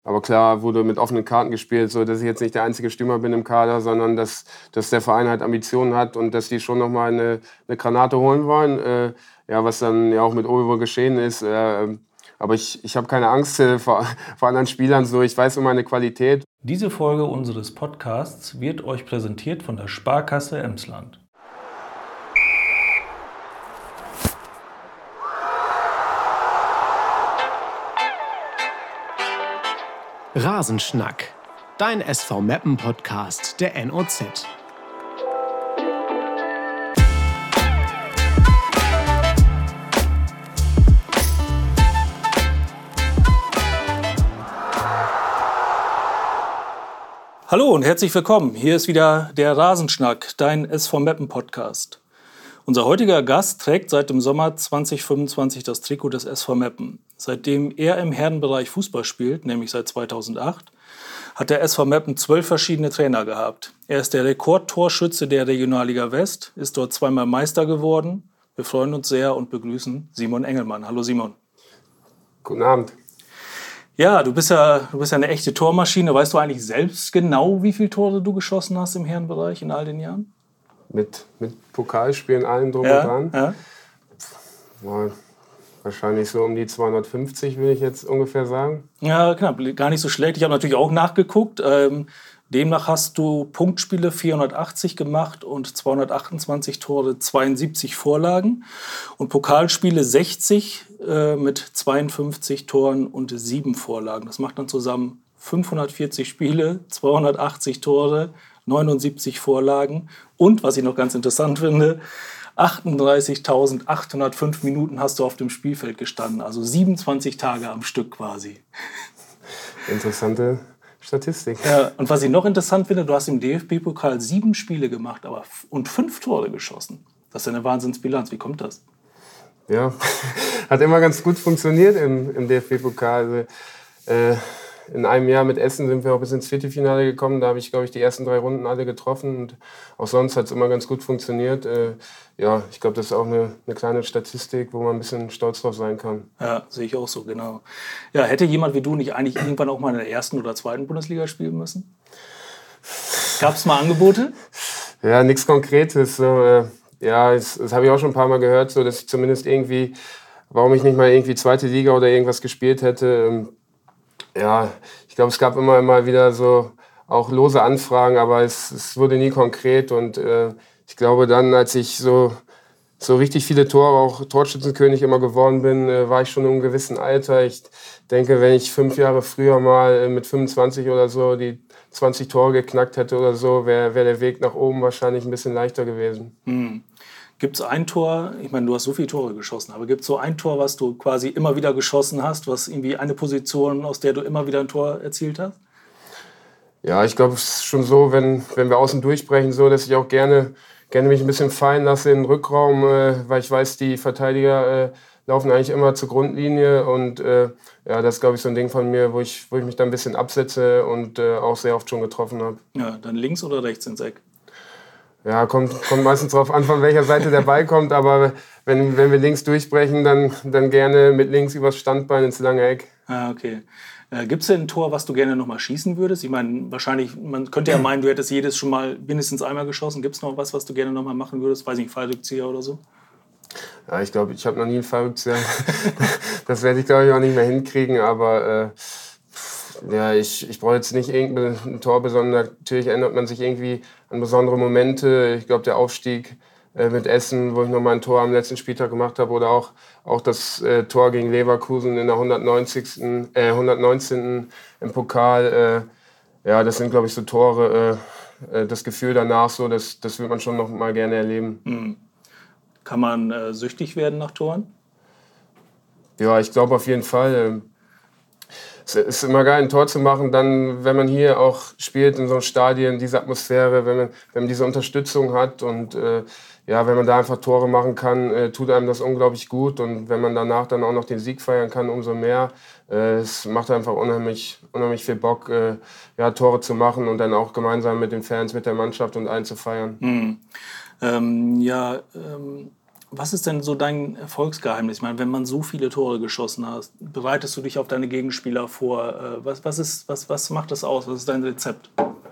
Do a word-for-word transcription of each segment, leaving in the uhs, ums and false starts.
aber klar wurde mit offenen Karten gespielt, so dass ich jetzt nicht der einzige Stürmer bin im Kader, sondern dass, dass der Verein halt Ambitionen hat und dass die schon nochmal eine, eine Granate holen wollen. Äh, ja, was dann ja auch mit Obi wohl geschehen ist. Äh, aber ich, ich habe keine Angst äh, vor, vor anderen Spielern, so ich weiß um meine Qualität. Diese Folge unseres Podcasts wird euch präsentiert von der Sparkasse Emsland. Rasenschnack, dein S V Meppen Podcast der N O Z. Hallo und herzlich willkommen. Hier ist wieder der Rasenschnack, dein S V Meppen Podcast. Unser heutiger Gast trägt seit dem Sommer zwanzig fünfundzwanzig das Trikot des S V Meppen. Seitdem er im Herrenbereich Fußball spielt, nämlich seit zweitausendacht, hat der S V Meppen zwölf verschiedene Trainer gehabt. Er ist der Rekordtorschütze der Regionalliga West, ist dort zweimal Meister geworden. Wir freuen uns sehr und begrüßen Simon Engelmann. Hallo Simon. Guten Abend. Ja, du bist ja, du bist ja eine echte Tormaschine. Weißt du eigentlich selbst genau, wie viele Tore du geschossen hast im Herrenbereich in all den Jahren? Mit, mit Pokalspielen, allem drum Ja, und dran. ja. Boah, wahrscheinlich so um die zweihundertfünfzig, will ich jetzt ungefähr sagen. Ja, knapp, gar nicht so schlecht. Ich habe natürlich auch nachgeguckt. Ähm, demnach hast du Punktspiele vierhundertachtzig gemacht und zweihundertachtundzwanzig Tore, zweiundsiebzig Vorlagen. Und Pokalspiele sechzig äh, mit zweiundfünfzig Toren und sieben Vorlagen. Das macht dann zusammen fünfhundertvierzig Spiele, zweihundertachtzig Tore, neunundsiebzig Vorlagen. Und, was ich noch ganz interessant finde, achtunddreißigtausendachthundertfünf Minuten hast du auf dem Spielfeld gestanden. Also siebenundzwanzig Tage am Stück quasi. Interessante Statistik. Ja, und was ich noch interessant finde, du hast im D F B-Pokal sieben Spiele gemacht aber f- und fünf Tore geschossen. Das ist ja eine Wahnsinnsbilanz. Wie kommt das? Ja, hat immer ganz gut funktioniert im, im D F B-Pokal. Also, äh, in einem Jahr mit Essen sind wir auch bis ins Viertelfinale gekommen. Da habe ich, glaube ich, die ersten drei Runden alle getroffen. Und auch sonst hat es immer ganz gut funktioniert. Äh, ja, ich glaube, das ist auch eine, eine kleine Statistik, wo man ein bisschen stolz drauf sein kann. Ja, sehe ich auch so, genau. Ja, hätte jemand wie du nicht eigentlich irgendwann auch mal in der ersten oder zweiten Bundesliga spielen müssen? Gab es mal Angebote? Ja, nichts Konkretes. So, äh, ja, das, das habe ich auch schon ein paar Mal gehört, so, dass ich zumindest irgendwie, warum ich nicht mal irgendwie zweite Liga oder irgendwas gespielt hätte. Ähm, ja, ich glaube, es gab immer mal wieder so auch lose Anfragen, aber es, es wurde nie konkret. Und äh, ich glaube dann, als ich so, so richtig viele Tore, auch Torschützenkönig immer geworden bin, äh, war ich schon in einem gewissen Alter. Ich denke, wenn ich fünf Jahre früher mal äh, mit fünfundzwanzig oder so die zwanzig Tore geknackt hätte oder so, wäre wär der Weg nach oben wahrscheinlich ein bisschen leichter gewesen. Hm. Gibt es ein Tor, ich meine, du hast so viele Tore geschossen, aber gibt es so ein Tor, was du quasi immer wieder geschossen hast, was irgendwie eine Position, aus der du immer wieder ein Tor erzielt hast? Ja, ich glaube, es ist schon so, wenn, wenn wir außen durchbrechen, so, dass ich auch gerne, gerne mich ein bisschen fallen lasse im Rückraum, äh, weil ich weiß, die Verteidiger äh, laufen eigentlich immer zur Grundlinie. Und äh, ja, das ist, glaube ich, so ein Ding von mir, wo ich, wo ich mich da ein bisschen absetze und äh, auch sehr oft schon getroffen habe. Ja, dann links oder rechts ins Eck? Ja, kommt, kommt meistens drauf an, von welcher Seite der Ball kommt. Aber wenn, wenn wir links durchbrechen, dann, dann gerne mit links übers Standbein ins lange Eck. Ah, okay. Äh, Gibt es denn ein Tor, was du gerne noch mal schießen würdest? Ich meine, wahrscheinlich, man könnte ja meinen, du hättest jedes schon mal mindestens einmal geschossen. Gibt es noch was, was du gerne noch mal machen würdest? Weiß nicht, Fallrückzieher oder so? Ja, ich glaube, ich habe noch nie einen Fallrückzieher. Das werde ich, glaube ich, auch nicht mehr hinkriegen. Aber äh, ja, ich, ich brauche jetzt nicht irgendein Tor besonders. Natürlich erinnert man sich irgendwie an besondere Momente. Ich glaube, der Aufstieg äh, mit Essen, wo ich noch mal ein Tor am letzten Spieltag gemacht habe, oder auch, auch das äh, Tor gegen Leverkusen in der hundertneunzigsten Äh, hundertneunzehnten im Pokal. Äh, ja, das sind, glaube ich, so Tore. Äh, das Gefühl danach, so, das, das will man schon noch mal gerne erleben. Hm. Kann man äh, süchtig werden nach Toren? Ja, ich glaube auf jeden Fall. Es ist immer geil, ein Tor zu machen, dann, wenn man hier auch spielt in so einem Stadion, diese Atmosphäre, wenn man, wenn man diese Unterstützung hat und äh, ja, wenn man da einfach Tore machen kann, äh, tut einem das unglaublich gut. Und wenn man danach dann auch noch den Sieg feiern kann, umso mehr. Äh, es macht einfach unheimlich, unheimlich viel Bock, äh, ja, Tore zu machen und dann auch gemeinsam mit den Fans, mit der Mannschaft und allen zu feiern. Hm. Ähm, ja, ähm, Was ist denn so dein Erfolgsgeheimnis? Ich meine, wenn man so viele Tore geschossen hat, bereitest du dich auf deine Gegenspieler vor? Was, was, ist, was, was macht das aus? Was ist dein Rezept?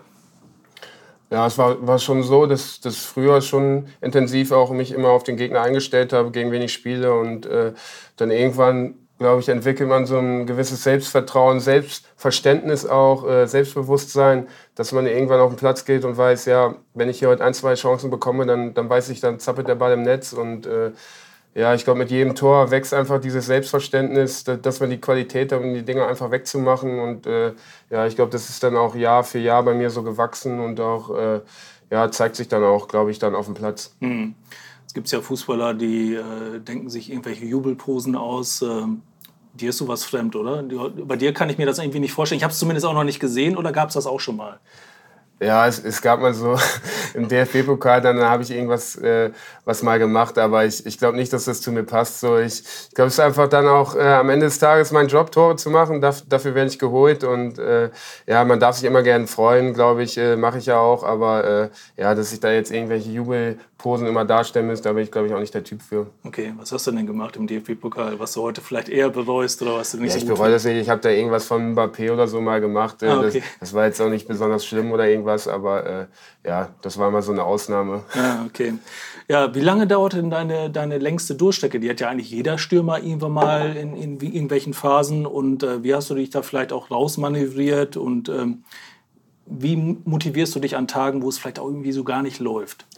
Ja, es war, war schon so, dass das früher schon intensiv auch mich immer auf den Gegner eingestellt habe, gegen wen ich spiele. Und äh, dann irgendwann, glaube ich, entwickelt man so ein gewisses Selbstvertrauen, Selbstverständnis auch, äh, Selbstbewusstsein, dass man irgendwann auf den Platz geht und weiß, ja, wenn ich hier heute ein, zwei Chancen bekomme, dann, dann weiß ich, dann zappelt der Ball im Netz. Und äh, ja, ich glaube, mit jedem Tor wächst einfach dieses Selbstverständnis, dass man die Qualität hat, um die Dinger einfach wegzumachen. Und äh, ja, ich glaube, das ist dann auch Jahr für Jahr bei mir so gewachsen und auch äh, ja, zeigt sich dann auch, glaube ich, dann auf dem Platz. Hm. Es gibt ja Fußballer, die äh, denken sich irgendwelche Jubelposen aus. Ähm, dir ist sowas fremd, oder? Bei dir kann ich mir das irgendwie nicht vorstellen. Ich habe es zumindest auch noch nicht gesehen, oder gab es das auch schon mal? Ja, es, es gab mal so im D F B-Pokal, dann habe ich irgendwas äh, was mal gemacht, aber ich, ich glaube nicht, dass das zu mir passt. So, ich ich glaube, es ist einfach dann auch äh, am Ende des Tages mein Job, Tore zu machen. Daf, dafür werde ich geholt und äh, ja, man darf sich immer gerne freuen, glaube ich, äh, mache ich ja auch. Aber äh, ja, dass ich da jetzt irgendwelche Jubelposen immer darstellen muss, da bin ich, glaube ich, auch nicht der Typ für. Okay, was hast du denn gemacht im D F B-Pokal, was du heute vielleicht eher bereust oder was du nicht Ja, so ich gut bereue das nicht. Ich habe da irgendwas von Mbappé oder so mal gemacht. Äh, Ah, okay. das, das war jetzt auch nicht besonders schlimm oder irgendwas. Was, aber äh, ja, das war mal so eine Ausnahme. Ja, okay. Ja, wie lange dauert denn deine, deine längste Durchstrecke? Die hat ja eigentlich jeder Stürmer irgendwann mal in, in wie, irgendwelchen Phasen. Und äh, wie hast du dich da vielleicht auch rausmanövriert? Und ähm, wie motivierst du dich an Tagen, wo es vielleicht auch irgendwie so gar nicht läuft?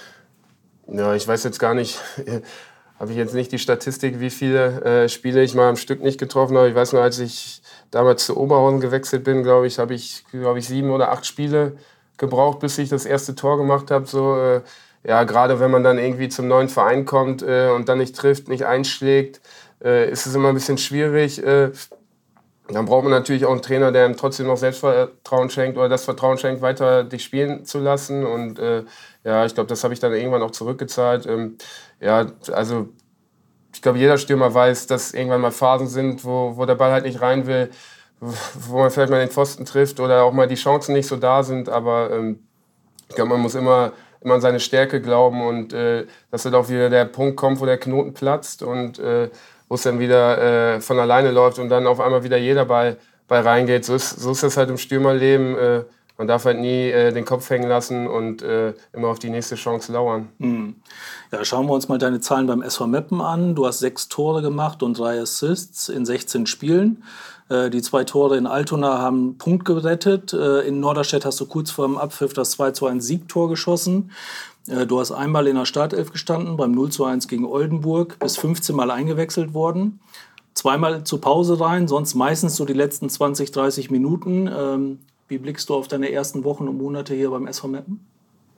Ja, ich weiß jetzt gar nicht, habe ich jetzt nicht die Statistik, wie viele äh, Spiele ich mal am Stück nicht getroffen habe. Ich weiß nur, als ich damals zu Oberhausen gewechselt bin, glaube ich, habe ich, glaube ich, sieben oder acht Spiele gebraucht, bis ich das erste Tor gemacht habe. So, äh, ja, gerade wenn man dann irgendwie zum neuen Verein kommt äh, und dann nicht trifft, nicht einschlägt, äh, ist es immer ein bisschen schwierig. Äh, dann braucht man natürlich auch einen Trainer, der einem trotzdem noch Selbstvertrauen schenkt oder das Vertrauen schenkt, weiter dich spielen zu lassen. Und äh, ja, ich glaube, das habe ich dann irgendwann auch zurückgezahlt. Ähm, ja, also ich glaube, jeder Stürmer weiß, dass irgendwann mal Phasen sind, wo, wo der Ball halt nicht rein will, wo man vielleicht mal den Pfosten trifft oder auch mal die Chancen nicht so da sind. Aber ähm, ich glaube, man muss immer, immer an seine Stärke glauben und äh, dass dann auch wieder der Punkt kommt, wo der Knoten platzt und äh, wo es dann wieder äh, von alleine läuft und dann auf einmal wieder jeder Ball, Ball reingeht. So ist, so ist das halt im Stürmerleben. Äh, man darf halt nie äh, den Kopf hängen lassen und äh, immer auf die nächste Chance lauern. Hm. Ja, schauen wir uns mal deine Zahlen beim S V Meppen an. Du hast sechs Tore gemacht und drei Assists in sechzehn Spielen. Äh, die zwei Tore in Altona haben einen Punkt gerettet. Äh, in Norderstedt hast du kurz vor dem Abpfiff das zwei zu eins Siegtor geschossen. Äh, du hast einmal in der Startelf gestanden, beim null zu eins gegen Oldenburg, bist fünfzehn Mal eingewechselt worden. Zweimal zur Pause rein, sonst meistens so die letzten zwanzig, dreißig Minuten. Ähm, wie blickst du auf deine ersten Wochen und Monate hier beim S V Meppen?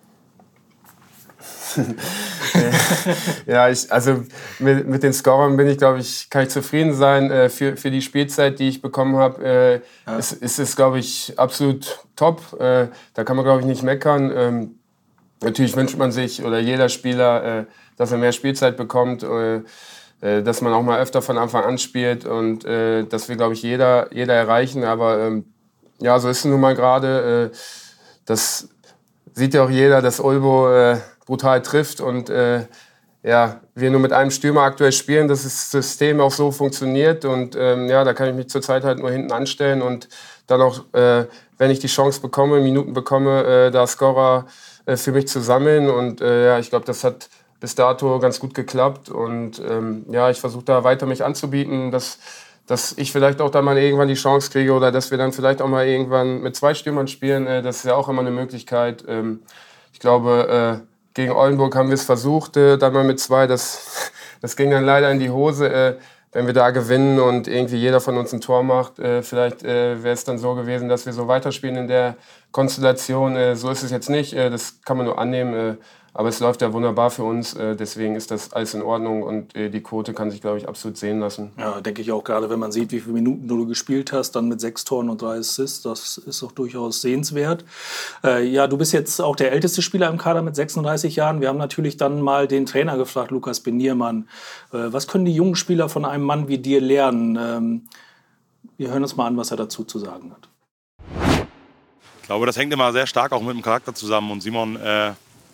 Ja, ich, also mit, mit den Scorern bin ich, glaube ich, kann ich zufrieden sein. Äh, für, für die Spielzeit, die ich bekommen habe, äh, ja. ist, ist es, glaube ich, absolut top. Äh, da kann man, glaube ich, nicht meckern. Ähm, natürlich wünscht man sich, oder jeder Spieler, äh, dass er mehr Spielzeit bekommt, äh, äh, dass man auch mal öfter von Anfang an spielt. Und äh, das will, glaube ich, jeder, jeder erreichen. Aber ähm, ja, so ist es nun mal gerade. Äh, das sieht ja auch jeder, dass Olbo äh, brutal trifft und äh, ja, wir nur mit einem Stürmer aktuell spielen, dass das System auch so funktioniert und ähm, ja, da kann ich mich zurzeit halt nur hinten anstellen und dann auch, äh, wenn ich die Chance bekomme, Minuten bekomme, äh, da Scorer äh, für mich zu sammeln und äh, ja, ich glaube, das hat bis dato ganz gut geklappt und ähm, ja, ich versuche da weiter mich anzubieten, dass dass ich vielleicht auch da mal irgendwann die Chance kriege oder dass wir dann vielleicht auch mal irgendwann mit zwei Stürmern spielen, äh, das ist ja auch immer eine Möglichkeit. Ähm, ich glaube, äh, gegen Oldenburg haben wir es versucht, äh, dann mal mit zwei. Das, das ging dann leider in die Hose. Äh, wenn wir da gewinnen und irgendwie jeder von uns ein Tor macht, äh, vielleicht äh, wäre es dann so gewesen, dass wir so weiterspielen in der Konstellation. Äh, so ist es jetzt nicht, äh, das kann man nur annehmen. Äh, aber es läuft ja wunderbar für uns, äh, deswegen ist das alles in Ordnung und äh, die Quote kann sich, glaube ich, absolut sehen lassen. Ja, denke ich auch, gerade wenn man sieht, wie viele Minuten du gespielt hast, dann mit sechs Toren und drei Assists, das ist auch durchaus sehenswert. Äh, ja, du bist jetzt auch der älteste Spieler im Kader mit sechsunddreißig Jahren. Wir haben natürlich dann mal den Trainer gefragt, Lukas Beniermann. Äh, was können die jungen Spieler von einem Mann wie dir lernen? Ähm, wir hören uns mal an, was er dazu zu sagen hat. Ich glaube, das hängt immer sehr stark auch mit dem Charakter zusammen und Simon äh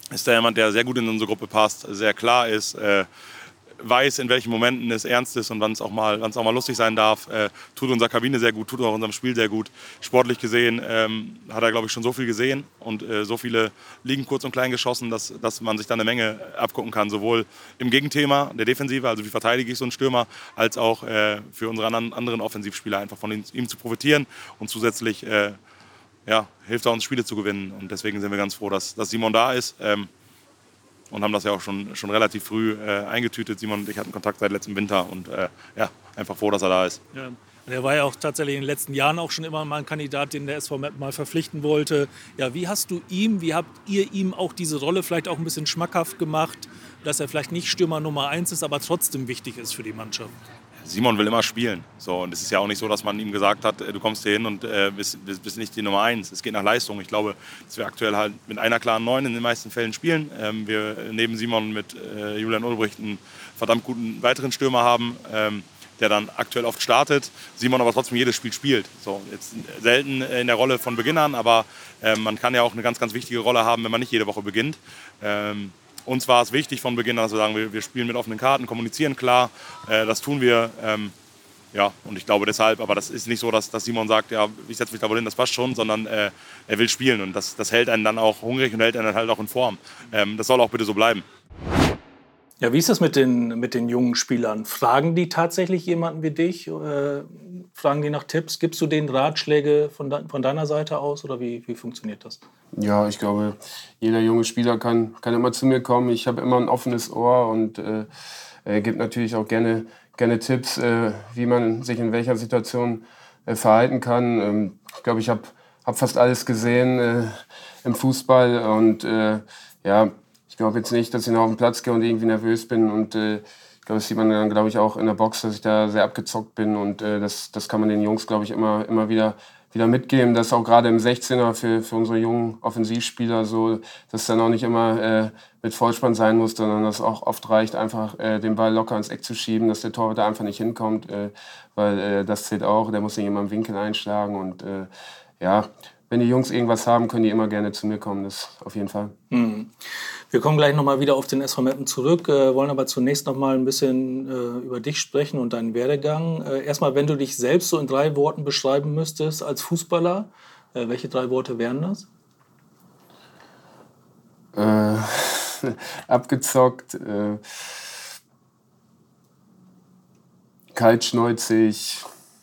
ist er jemand, der sehr gut in unsere Gruppe passt, sehr klar ist, äh, weiß, in welchen Momenten es ernst ist und wann es auch mal, wann es auch mal lustig sein darf. Äh, tut unserer Kabine sehr gut, tut auch unserem Spiel sehr gut. Sportlich gesehen ähm, hat er, glaube ich, schon so viel gesehen und äh, so viele Ligen kurz und klein geschossen, dass, dass man sich da eine Menge abgucken kann. Sowohl im Gegenthema der Defensive, also wie verteidige ich so einen Stürmer, als auch äh, für unsere anderen, anderen Offensivspieler einfach von ihm, ihm zu profitieren. Und zusätzlich äh, ja, hilft er uns, Spiele zu gewinnen. Und deswegen sind wir ganz froh, dass, dass Simon da ist. Ähm, Und haben das ja auch schon, schon relativ früh äh, eingetütet. Simon und ich hatten Kontakt seit letztem Winter und äh, ja, einfach froh, dass er da ist. Ja. Und er war ja auch tatsächlich in den letzten Jahren auch schon immer mal ein Kandidat, den der S V Meppen mal verpflichten wollte. Ja, wie hast du ihm, wie habt ihr ihm auch diese Rolle vielleicht auch ein bisschen schmackhaft gemacht, dass er vielleicht nicht Stürmer Nummer eins ist, aber trotzdem wichtig ist für die Mannschaft? Simon will immer spielen. So, und es ist ja auch nicht so, dass man ihm gesagt hat, du kommst hier hin und äh, bist, bist nicht die Nummer eins. Es geht nach Leistung. Ich glaube, dass wir aktuell halt mit einer klaren Neun in den meisten Fällen spielen. Ähm, wir neben Simon mit äh, Julian Ulbricht einen verdammt guten weiteren Stürmer haben, ähm, der dann aktuell oft startet. Simon aber trotzdem jedes Spiel spielt. So, jetzt selten in der Rolle von Beginn an, aber äh, man kann ja auch eine ganz, ganz wichtige Rolle haben, wenn man nicht jede Woche beginnt. Ähm, Uns war es wichtig von Beginn an, dass wir sagen, wir, wir spielen mit offenen Karten, kommunizieren klar, äh, das tun wir. Ähm, ja, und ich glaube deshalb, aber das ist nicht so, dass, dass Simon sagt, ja, ich setze mich da wohl hin, das passt schon, sondern äh, er will spielen und das, das hält einen dann auch hungrig und hält einen dann halt auch in Form. Ähm, das soll auch bitte so bleiben. Ja, wie ist das mit den, mit den jungen Spielern? Fragen die tatsächlich jemanden wie dich? Äh, fragen die nach Tipps? Gibst du denen Ratschläge von, de, von deiner Seite aus oder wie, wie funktioniert das? Ja, ich glaube, jeder junge Spieler kann, kann immer zu mir kommen. Ich habe immer ein offenes Ohr und äh, äh, gebe natürlich auch gerne, gerne Tipps, äh, wie man sich in welcher Situation äh, verhalten kann. Ähm, ich glaube, ich habe hab fast alles gesehen äh, im Fußball und äh, ja, ich glaube jetzt nicht, dass ich noch auf den Platz gehe und irgendwie nervös bin und äh, ich glaube, das sieht man dann, glaube ich, auch in der Box, dass ich da sehr abgezockt bin und äh, das, das kann man den Jungs, glaube ich, immer, immer wieder wieder mitgeben, dass auch gerade im sechzehner für, für unsere jungen Offensivspieler so, dass dann auch nicht immer äh, mit Vollspann sein muss, sondern dass auch oft reicht, einfach äh, den Ball locker ins Eck zu schieben, dass der Torwart da einfach nicht hinkommt, äh, weil äh, das zählt auch, der muss nicht immer im Winkel einschlagen und äh, ja, wenn die Jungs irgendwas haben, können die immer gerne zu mir kommen, das auf jeden Fall. Mhm. Wir kommen gleich nochmal wieder auf den S V Meppen zurück, äh, wollen aber zunächst nochmal ein bisschen äh, über dich sprechen und deinen Werdegang. Äh, erstmal, wenn du dich selbst so in drei Worten beschreiben müsstest als Fußballer, äh, welche drei Worte wären das? Äh, abgezockt, äh, kaltschnäuzig,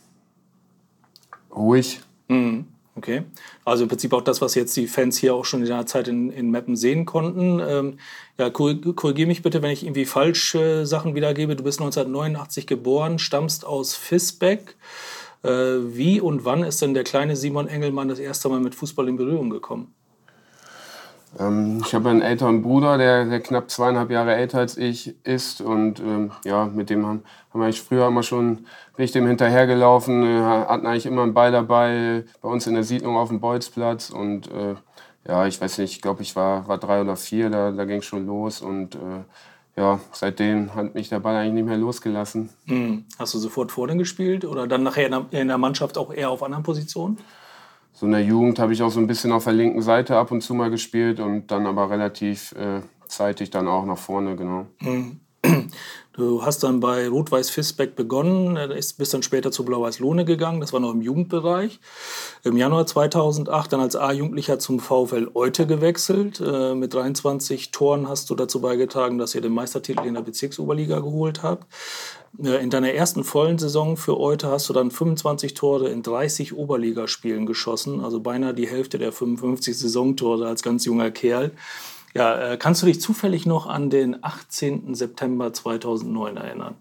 ruhig. Mhm. Okay, also im Prinzip auch das, was jetzt die Fans hier auch schon in der Zeit in, in Meppen sehen konnten. Ähm, ja, korrigiere mich bitte, wenn ich irgendwie falsche äh, Sachen wiedergebe. Du bist neunzehnhundertneunundachtzig geboren, stammst aus Visbeck. Äh, wie und wann ist denn der kleine Simon Engelmann das erste Mal mit Fußball in Berührung gekommen? Ähm, ich habe einen älteren Bruder, der, der knapp zweieinhalb Jahre älter als ich ist und ähm, ja, mit dem haben, haben wir eigentlich früher immer schon, bin ich dem hinterhergelaufen, äh, hatten eigentlich immer einen Ball dabei, bei uns in der Siedlung auf dem Bolzplatz und äh, ja, ich weiß nicht, ich glaube, ich war, war drei oder vier, da, da ging es schon los und äh, ja, seitdem hat mich der Ball eigentlich nicht mehr losgelassen. Mhm. Hast du sofort vorne gespielt oder dann nachher in der, in der Mannschaft auch eher auf anderen Positionen? So in der Jugend habe ich auch so ein bisschen auf der linken Seite ab und zu mal gespielt und dann aber relativ äh, zeitig dann auch nach vorne, genau. Mhm. Du hast dann bei Rot-Weiß Visbeck begonnen, bist dann später zu Blau-Weiß Lohne gegangen, das war noch im Jugendbereich. Im Januar zweitausendacht dann als A-Jugendlicher zum VfL Eute gewechselt. Mit dreiundzwanzig Toren hast du dazu beigetragen, dass ihr den Meistertitel in der Bezirksoberliga geholt habt. In deiner ersten vollen Saison für Eute hast du dann fünfundzwanzig Tore in dreißig Oberligaspielen geschossen, also beinahe die Hälfte der fünfundfünfzig Saisontore als ganz junger Kerl. Ja, äh, kannst du dich zufällig noch an den achtzehnten September zweitausendneun erinnern?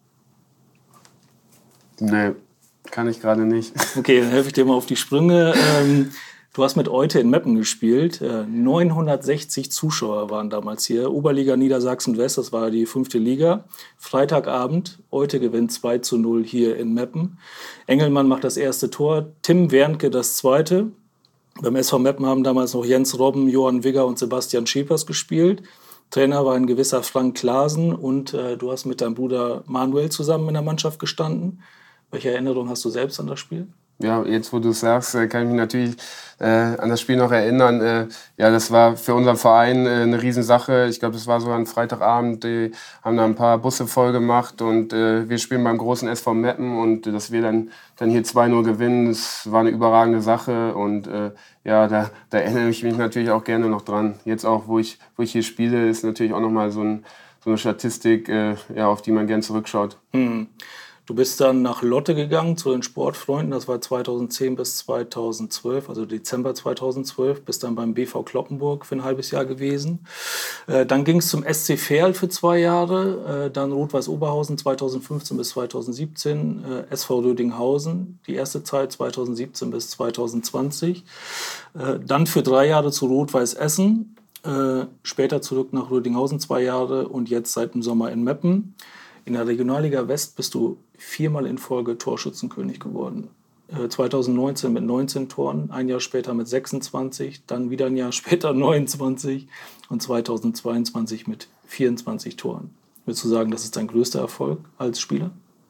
Nee, kann ich gerade nicht. Okay, dann helfe ich dir mal auf die Sprünge. Ähm, du hast mit Eute in Meppen gespielt. Äh, neunhundertsechzig Zuschauer waren damals hier. Oberliga Niedersachsen-West, das war die fünfte Liga. Freitagabend, Eute gewinnt zwei zu null hier in Meppen. Engelmann macht das erste Tor, Tim Wernke das zweite. Beim S V Meppen haben damals noch Jens Robben, Johann Wigger und Sebastian Schäpers gespielt. Trainer war ein gewisser Frank Klaasen und äh, du hast mit deinem Bruder Manuel zusammen in der Mannschaft gestanden. Welche Erinnerung hast du selbst an das Spiel? ja, jetzt wo du es sagst, kann ich mich natürlich äh, an das Spiel noch erinnern. Äh, ja, das war für unseren Verein äh, eine Riesensache. Ich glaube, das war so ein Freitagabend. Die haben da ein paar Busse voll gemacht und äh, wir spielen beim großen S V Meppen und äh, dass wir dann, dann hier zwei null gewinnen, das war eine überragende Sache und äh, ja, da, da erinnere ich mich natürlich auch gerne noch dran. Jetzt auch, wo ich, wo ich hier spiele, ist natürlich auch nochmal so, ein, so eine Statistik, äh, ja, auf die man gern zurückschaut. Hm. Du bist dann nach Lotte gegangen zu den Sportfreunden, das war zweitausendzehn bis zweitausendzwölf, also Dezember zweitausendzwölf, bist dann beim B V Cloppenburg für ein halbes Jahr gewesen. Äh, dann ging es zum S C Verl für zwei Jahre, äh, dann Rot-Weiß Oberhausen zweitausendfünfzehn bis zweitausendsiebzehn, äh, S V Rödinghausen die erste Zeit zweitausendsiebzehn bis zweitausendzwanzig, äh, dann für drei Jahre zu Rot-Weiß Essen, äh, später zurück nach Rödinghausen zwei Jahre und jetzt seit dem Sommer in Meppen. In der Regionalliga West bist du viermal in Folge Torschützenkönig geworden. Äh, zweitausendneunzehn mit neunzehn Toren, ein Jahr später mit sechsundzwanzig, dann wieder ein Jahr später neunundzwanzig und zweitausendzweiundzwanzig mit vierundzwanzig Toren. Würdest du sagen, das ist dein größter Erfolg als Spieler?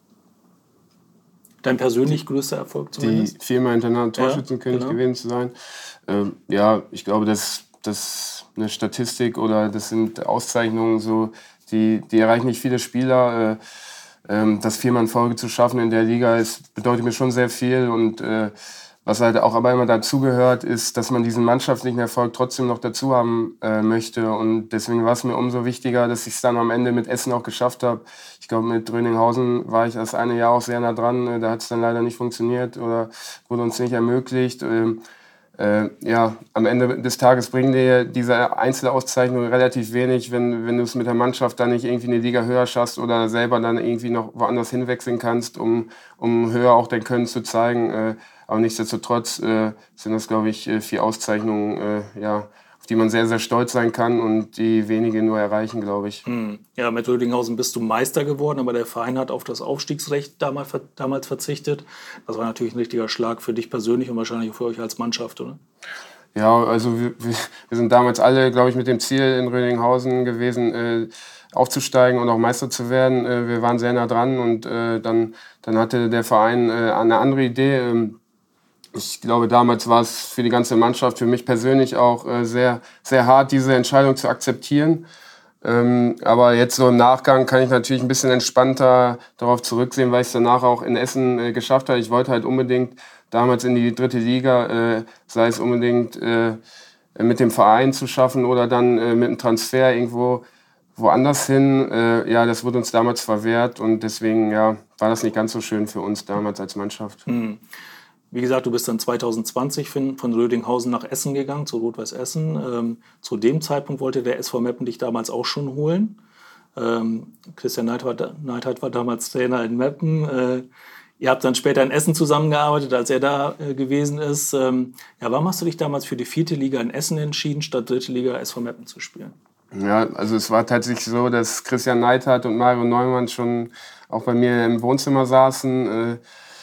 Dein persönlich größter Erfolg zumindest? Die viermal hintereinander Torschützenkönig ja, genau. gewesen zu sein. Ähm, ja, ich glaube, das, das ist eine Statistik oder das sind Auszeichnungen so, Die, die erreichen nicht viele Spieler. Äh, ähm, das viermal in Folge zu schaffen in der Liga ist, bedeutet mir schon sehr viel. Und äh, was halt auch aber immer dazugehört, ist, dass man diesen mannschaftlichen Erfolg trotzdem noch dazu haben äh, möchte. Und deswegen war es mir umso wichtiger, dass ich es dann am Ende mit Essen auch geschafft habe. Ich glaube, mit Rödinghausen war ich das eine Jahr auch sehr nah dran. Da hat es dann leider nicht funktioniert oder wurde uns nicht ermöglicht. Ähm, Äh, ja, am Ende des Tages bringen dir diese Einzelauszeichnungen relativ wenig, wenn, wenn du es mit der Mannschaft dann nicht irgendwie eine Liga höher schaffst oder selber dann irgendwie noch woanders hinwechseln kannst, um, um höher auch dein Können zu zeigen. Äh, aber nichtsdestotrotz äh, sind das, glaube ich, vier Auszeichnungen, äh, ja, auf die man sehr, sehr stolz sein kann und die wenige nur erreichen, glaube ich. Hm. Ja, mit Rödinghausen bist du Meister geworden, aber der Verein hat auf das Aufstiegsrecht damals, damals verzichtet. Das war natürlich ein richtiger Schlag für dich persönlich und wahrscheinlich auch für euch als Mannschaft, oder? Ja, also wir, wir sind damals alle, glaube ich, mit dem Ziel in Rödinghausen gewesen, äh, aufzusteigen und auch Meister zu werden. Äh, wir waren sehr nah dran und äh, dann, dann hatte der Verein äh, eine andere Idee. Ähm, Ich glaube, damals war es für die ganze Mannschaft, für mich persönlich auch äh, sehr, sehr hart, diese Entscheidung zu akzeptieren. Ähm, aber jetzt so im Nachgang kann ich natürlich ein bisschen entspannter darauf zurücksehen, weil ich es danach auch in Essen äh, geschafft habe. Ich wollte halt unbedingt damals in die dritte Liga, äh, sei es unbedingt äh, mit dem Verein zu schaffen oder dann äh, mit einem Transfer irgendwo woanders hin. Äh, ja, das wurde uns damals verwehrt und deswegen ja, war das nicht ganz so schön für uns damals als Mannschaft. Mhm. Wie gesagt, du bist dann zweitausendzwanzig von, von Rödinghausen nach Essen gegangen, zu Rot-Weiß Essen. Ähm, zu dem Zeitpunkt wollte der S V Meppen dich damals auch schon holen. Ähm, Christian Neidhardt, Neidhardt war damals Trainer in Meppen. Äh, ihr habt dann später in Essen zusammengearbeitet, als er da äh, gewesen ist. Ähm, ja, warum hast du dich damals für die vierte Liga in Essen entschieden, statt dritte Liga S V Meppen zu spielen? Ja, also es war tatsächlich so, dass Christian Neidhardt und Mario Neumann schon auch bei mir im Wohnzimmer saßen. Äh,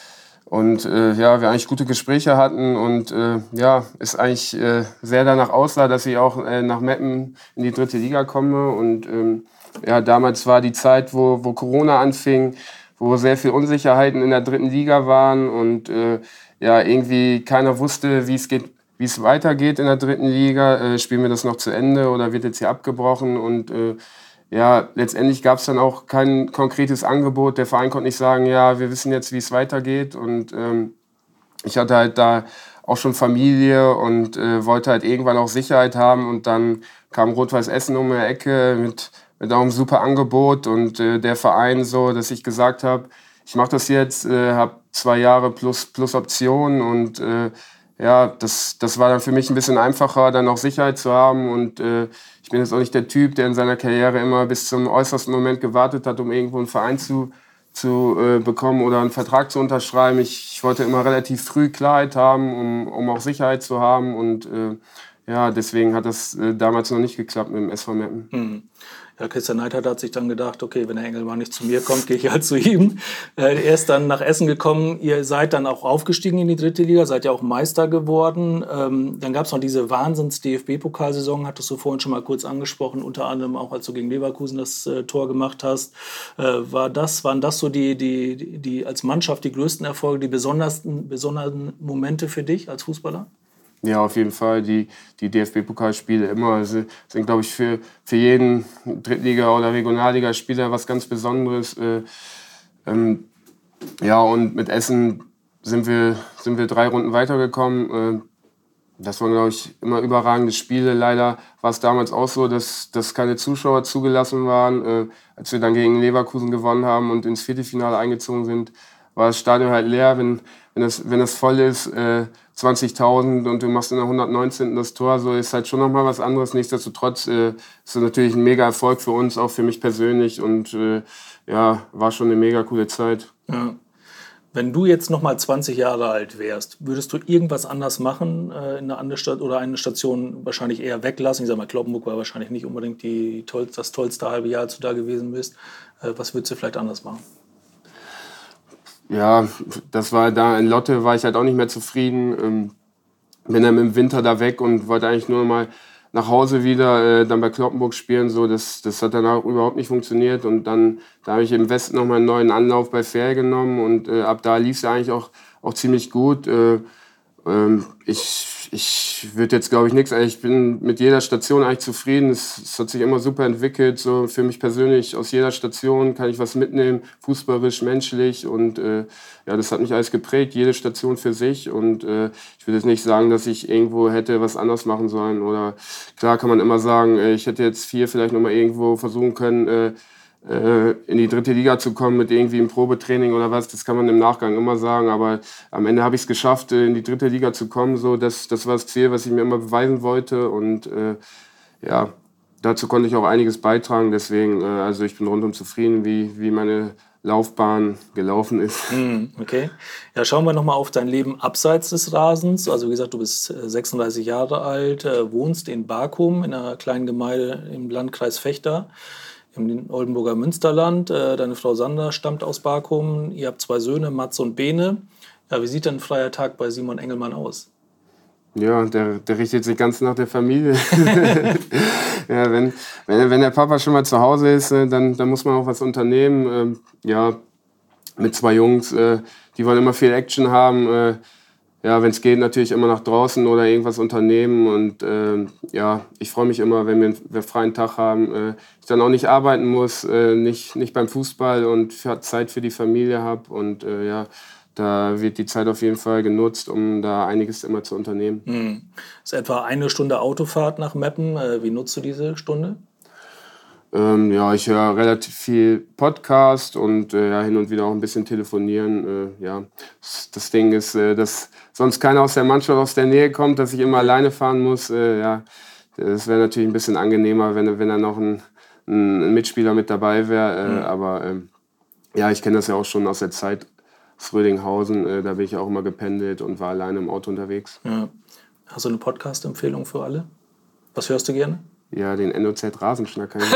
Und äh, ja, wir eigentlich gute Gespräche hatten und äh, ja, es eigentlich äh, sehr danach aussah, dass ich auch äh, nach Meppen in die dritte Liga komme. Und ähm, ja, damals war die Zeit, wo, wo Corona anfing, wo sehr viel Unsicherheiten in der dritten Liga waren und äh, ja, irgendwie keiner wusste, wie es geht, wie es weitergeht in der dritten Liga. Äh, spielen wir das noch zu Ende oder wird jetzt hier abgebrochen? Und äh, ja, letztendlich gab es dann auch kein konkretes Angebot. Der Verein konnte nicht sagen, ja, wir wissen jetzt, wie es weitergeht. Und ähm, ich hatte halt da auch schon Familie und äh, wollte halt irgendwann auch Sicherheit haben. Und dann kam Rot-Weiß Essen um die Ecke mit, mit auch einem super Angebot. Und äh, der Verein so, dass ich gesagt habe, ich mache das jetzt, äh, habe zwei Jahre plus, plus Option. Und äh, ja, das, das war dann für mich ein bisschen einfacher, dann auch Sicherheit zu haben. Und äh, ich bin jetzt auch nicht der Typ, der in seiner Karriere immer bis zum äußersten Moment gewartet hat, um irgendwo einen Verein zu, zu äh, bekommen oder einen Vertrag zu unterschreiben. Ich, ich wollte immer relativ früh Klarheit haben, um, um auch Sicherheit zu haben. Und äh, ja, deswegen hat das äh, damals noch nicht geklappt mit dem S V Meppen. Hm. Ja, Christian Neidhardt hat sich dann gedacht, okay, wenn der Engelmann nicht zu mir kommt, gehe ich halt zu ihm. Äh, er ist dann nach Essen gekommen. Ihr seid dann auch aufgestiegen in die dritte Liga, seid ja auch Meister geworden. Ähm, dann gab es noch diese Wahnsinns-D F B-Pokalsaison, hattest du vorhin schon mal kurz angesprochen, unter anderem auch, als du gegen Leverkusen das äh, Tor gemacht hast. Äh, war das, waren das so die, die, die, die als Mannschaft die größten Erfolge, die besondersten, besonderen Momente für dich als Fußballer? Ja, auf jeden Fall. Die, die D F B-Pokalspiele immer sind, sind glaube ich, für, für jeden Drittliga- oder Regionalligaspieler was ganz Besonderes. Äh, ähm, ja, und mit Essen sind wir, sind wir drei Runden weitergekommen. Äh, das waren, glaube ich, immer überragende Spiele. Leider war es damals auch so, dass, dass keine Zuschauer zugelassen waren. Äh, als wir dann gegen Leverkusen gewonnen haben und ins Viertelfinale eingezogen sind, war das Stadion halt leer. Wenn, wenn, das, wenn das voll ist, äh, zwanzigtausend und du machst in der hundertneunzehnten das Tor, so ist halt schon nochmal was anderes. Nichtsdestotrotz äh, ist es natürlich ein mega Erfolg für uns, auch für mich persönlich. Und äh, ja, war schon eine mega coole Zeit. Ja. Wenn du jetzt nochmal zwanzig Jahre alt wärst, würdest du irgendwas anders machen äh, in einer anderen Stadt oder eine Station wahrscheinlich eher weglassen? Ich sag mal, Cloppenburg war wahrscheinlich nicht unbedingt die toll, das tollste halbe Jahr, als du da gewesen bist. Äh, was würdest du vielleicht anders machen? Ja, das war da in Lotte, war ich halt auch nicht mehr zufrieden. Ähm, bin dann im Winter da weg und wollte eigentlich nur mal nach Hause wieder, äh, dann bei Cloppenburg spielen. So, das, das hat dann auch überhaupt nicht funktioniert. Und dann da habe ich im Westen nochmal einen neuen Anlauf bei Fair genommen. Und äh, ab da lief es ja eigentlich auch, auch ziemlich gut. Äh, ähm, ich ich würde jetzt, glaube ich, nichts. Ich bin mit jeder Station eigentlich zufrieden. Es, es hat sich immer super entwickelt. So für mich persönlich, aus jeder Station kann ich was mitnehmen, fußballerisch, menschlich. Und äh, ja, das hat mich alles geprägt, jede Station für sich. Und äh, ich würde jetzt nicht sagen, dass ich irgendwo hätte was anders machen sollen. Oder klar kann man immer sagen, äh, ich hätte jetzt hier vielleicht nochmal irgendwo versuchen können, äh, in die dritte Liga zu kommen mit irgendwie einem Probetraining oder was, das kann man im Nachgang immer sagen, aber am Ende habe ich es geschafft, in die dritte Liga zu kommen, so, das, das war das Ziel, was ich mir immer beweisen wollte und äh, ja, dazu konnte ich auch einiges beitragen, deswegen, äh, also ich bin rundum zufrieden, wie, wie meine Laufbahn gelaufen ist. Okay, ja, schauen wir nochmal auf dein Leben abseits des Rasens, also wie gesagt, du bist sechsunddreißig Jahre alt, wohnst in Barkum, in einer kleinen Gemeinde im Landkreis Vechta, im Oldenburger Münsterland. Deine Frau Sandra stammt aus Barkum. Ihr habt zwei Söhne, Mats und Bene. Ja, wie sieht denn ein freier Tag bei Simon Engelmann aus? Ja, der, der richtet sich ganz nach der Familie. Ja, wenn, wenn, wenn der Papa schon mal zu Hause ist, dann, dann muss man auch was unternehmen. Ähm, ja, mit zwei Jungs, äh, die wollen immer viel Action haben. Äh, ja, wenn es geht, natürlich immer nach draußen oder irgendwas unternehmen. Und äh, ja, ich freue mich immer, wenn wir einen freien Tag haben. Äh, ich dann auch nicht arbeiten muss, äh, nicht, nicht beim Fußball und für, Zeit für die Familie habe. Und äh, ja, da wird die Zeit auf jeden Fall genutzt, um da einiges immer zu unternehmen. Hm. Das ist etwa eine Stunde Autofahrt nach Meppen. Äh, wie nutzt du diese Stunde? Ähm, ja, ich höre relativ viel Podcast und äh, ja, hin und wieder auch ein bisschen telefonieren. Äh, ja, das Ding ist, äh, dass sonst keiner aus der Mannschaft aus der Nähe kommt, dass ich immer alleine fahren muss. Äh, ja, das wäre natürlich ein bisschen angenehmer, wenn, wenn da noch ein, ein Mitspieler mit dabei wäre. Äh, mhm. Aber ähm, ja, ich kenne das ja auch schon aus der Zeit aus Rödinghausen. Äh, da bin ich ja auch immer gependelt und war alleine im Auto unterwegs. Ja. Hast du eine Podcast-Empfehlung für alle? Was hörst du gerne? Ja, den N O Z Rasenschnack kann ich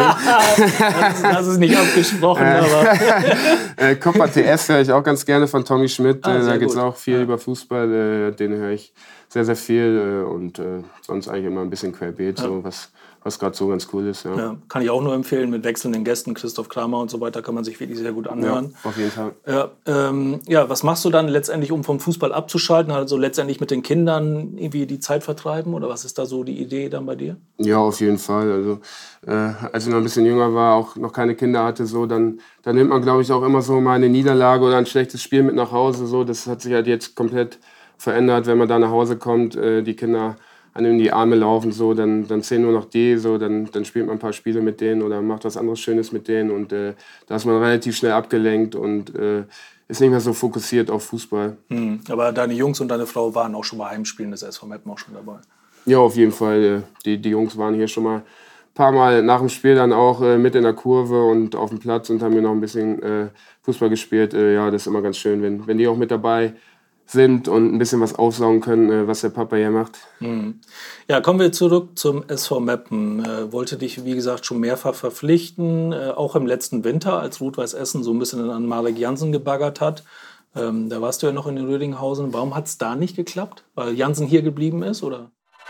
das, ist, das ist nicht abgesprochen, aber... äh, Copper T S höre ich auch ganz gerne von Tommy Schmidt. Ah, da geht es auch viel ja. über Fußball. Äh, den höre ich sehr, sehr viel. Äh, und äh, sonst eigentlich immer ein bisschen querbeet, ja. so, was, was gerade so ganz cool ist. Ja. Ja, kann ich auch nur empfehlen, mit wechselnden Gästen, Christoph Kramer und so weiter, kann man sich wirklich sehr gut anhören. Ja, auf jeden Fall. Ja, ähm, ja, was machst du dann letztendlich, um vom Fußball abzuschalten? Also letztendlich mit den Kindern irgendwie die Zeit vertreiben? Oder was ist da so die Idee dann bei dir? Ja, auf jeden Fall. Also, äh, als ich noch ein bisschen jünger war, auch noch keine Kinder hatte, so, dann, dann nimmt man, glaube ich, auch immer so mal eine Niederlage oder ein schlechtes Spiel mit nach Hause. So. Das hat sich halt jetzt komplett verändert, wenn man da nach Hause kommt, äh, die Kinder einem in die Arme laufen, so, dann, dann zählen nur noch die, so, dann, dann spielt man ein paar Spiele mit denen oder macht was anderes Schönes mit denen und äh, da ist man relativ schnell abgelenkt und äh, ist nicht mehr so fokussiert auf Fußball. Hm, aber deine Jungs und deine Frau waren auch schon bei Heimspielen des S V Meppen auch schon dabei? Ja, auf jeden Fall. Die, die Jungs waren hier schon mal ein paar Mal nach dem Spiel dann auch äh, mit in der Kurve und auf dem Platz und haben mir noch ein bisschen äh, Fußball gespielt. Äh, ja, das ist immer ganz schön, wenn, wenn die auch mit dabei sind und ein bisschen was aufsaugen können, äh, was der Papa hier macht. Mhm. Ja, kommen wir zurück zum S V Meppen. Äh, wollte dich, wie gesagt, schon mehrfach verpflichten, äh, auch im letzten Winter, als Rot-Weiß Essen so ein bisschen an Marek Jansen gebaggert hat. Ähm, da warst du ja noch in Rödinghausen. Warum hat es da nicht geklappt? Weil Jansen hier geblieben ist, oder?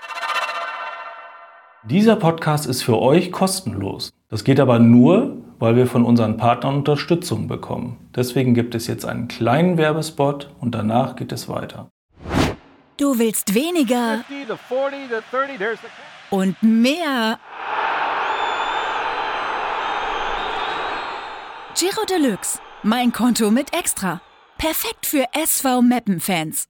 Dieser Podcast ist für euch kostenlos. Das geht aber nur, weil wir von unseren Partnern Unterstützung bekommen. Deswegen gibt es jetzt einen kleinen Werbespot und danach geht es weiter. Du willst weniger und mehr. Giro Deluxe, mein Konto mit Extra. Perfekt für S V Meppen-Fans.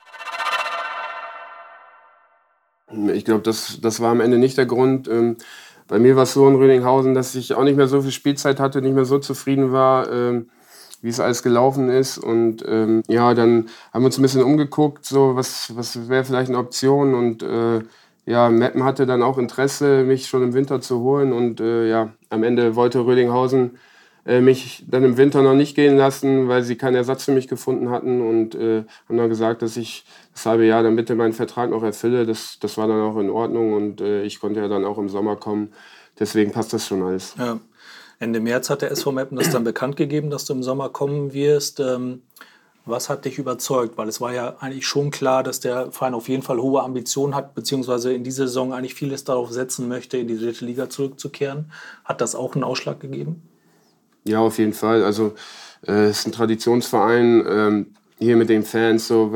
Ich glaube, das, das war am Ende nicht der Grund. Ähm, bei mir war es so in Rödinghausen, dass ich auch nicht mehr so viel Spielzeit hatte, nicht mehr so zufrieden war, ähm, wie es alles gelaufen ist. Und ähm, ja, dann haben wir uns ein bisschen umgeguckt, so was, was wäre vielleicht eine Option. Und äh, ja, Meppen hatte dann auch Interesse, mich schon im Winter zu holen. Und äh, ja, am Ende wollte Rödinghausen äh, mich dann im Winter noch nicht gehen lassen, weil sie keinen Ersatz für mich gefunden hatten. Und äh, haben dann gesagt, dass ich das halbe Jahr dann bitte meinen Vertrag noch erfülle. Das, das war dann auch in Ordnung und äh, ich konnte ja dann auch im Sommer kommen. Deswegen passt das schon alles. Ja. Ende März hat der S V Meppen das dann bekannt gegeben, dass du im Sommer kommen wirst. Ähm, was hat dich überzeugt? Weil es war ja eigentlich schon klar, dass der Verein auf jeden Fall hohe Ambitionen hat, beziehungsweise in dieser Saison eigentlich vieles darauf setzen möchte, in die dritte Liga zurückzukehren. Hat das auch einen Ausschlag gegeben? Ja, auf jeden Fall. Also äh, es ist ein Traditionsverein, ähm, hier mit den Fans, so